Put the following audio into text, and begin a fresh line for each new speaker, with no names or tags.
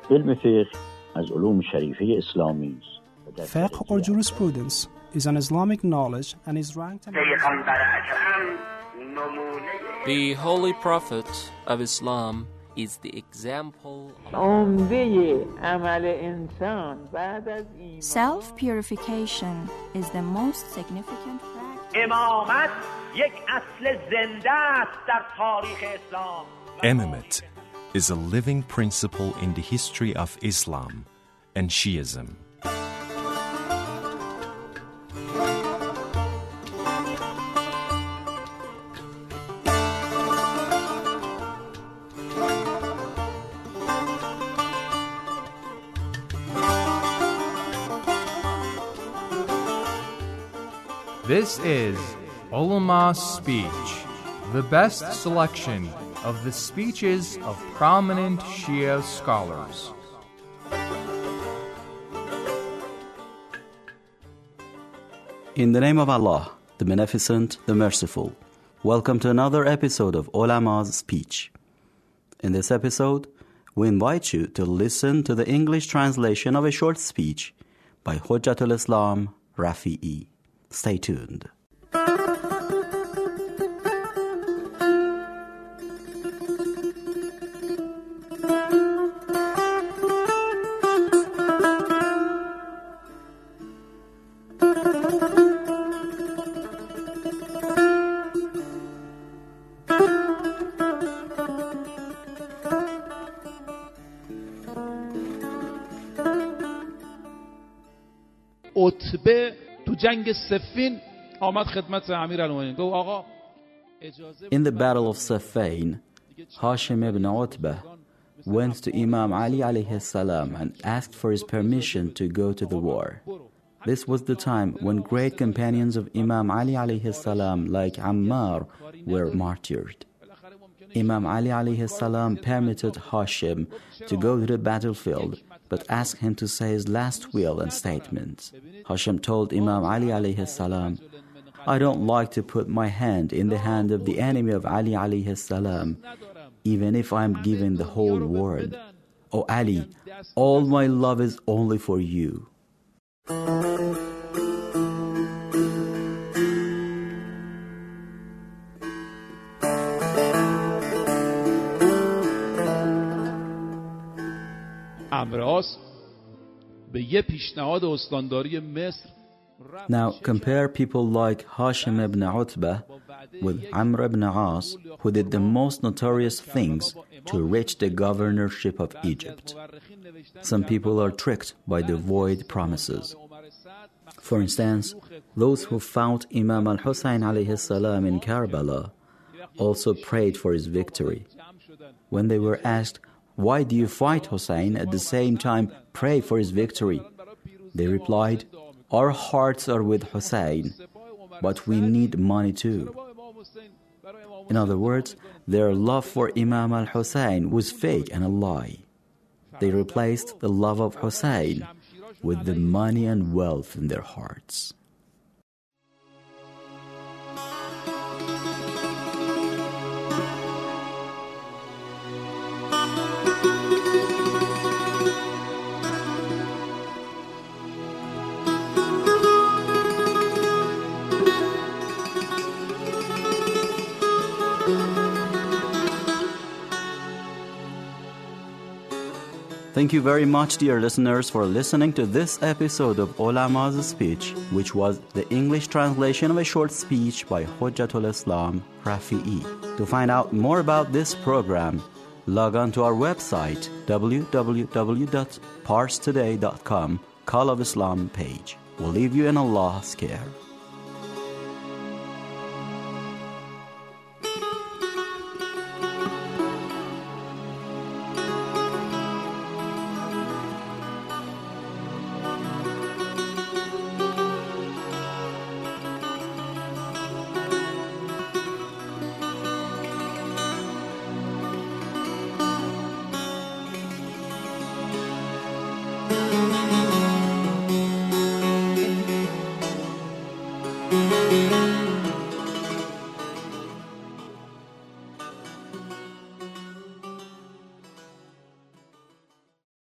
علم فقه از علوم شریفه اسلامی است.
Fiqh or jurisprudence is an Islamic knowledge and is ranked
The Holy Prophet of Islam is the example
Self-purification is the most significant practice.
Imamate is a living principle in the history of Islam and Shiism.
This is Ulama Speech, the best selection of the speeches of prominent Shia scholars.
In the name of Allah, the Beneficent, the Merciful, welcome to another episode of Ulama's Speech. In this episode, we invite you to listen to the English translation of a short speech by Hujjatul Islam Rafi'i. Stay tuned.
عتبه تو جنگ صفین آمد خدمت امیرالمومنین گفت آقا
In the battle of Siffin, Hashim ibn Utbah went to Imam Ali alayhi salam and asked for his permission to go to the war. This was the time when great companions of Imam Ali alayhi salam like Ammar were martyred. Imam Ali alayhi salam permitted Hashim to go to the battlefield but asked him to say his last will and statement. Hashim told Imam Ali alayhi salam, I don't like to put my hand in the hand of the enemy of Ali alayhi salam, even if I am given the whole world. O Ali, all my love is only for you.
امراس به یه پیشنهاد استانداری مصر.
Now compare people like Hashim ibn Utbah with Amr ibn As, who did the most notorious things to reach the governorship of Egypt. Some people are tricked by the void promises. For instance, those who found Imam al-Hussein alayhi salam in Karbala also prayed for his victory. When they were asked, why do you fight Hussein at the same time pray for his victory? They replied, our hearts are with Hussein, but we need money too. In other words, their love for Imam al-Hussein was fake and a lie. They replaced the love of Hussein with the money and wealth in their hearts. Thank you very much, dear listeners, for listening to this episode of Ulama's Speech, which was the English translation of a short speech by Hujjatul Islam Rafi'i. To find out more about this program, log on to our website, www.parstoday.com, Call of Islam page. We'll leave you in Allah's care.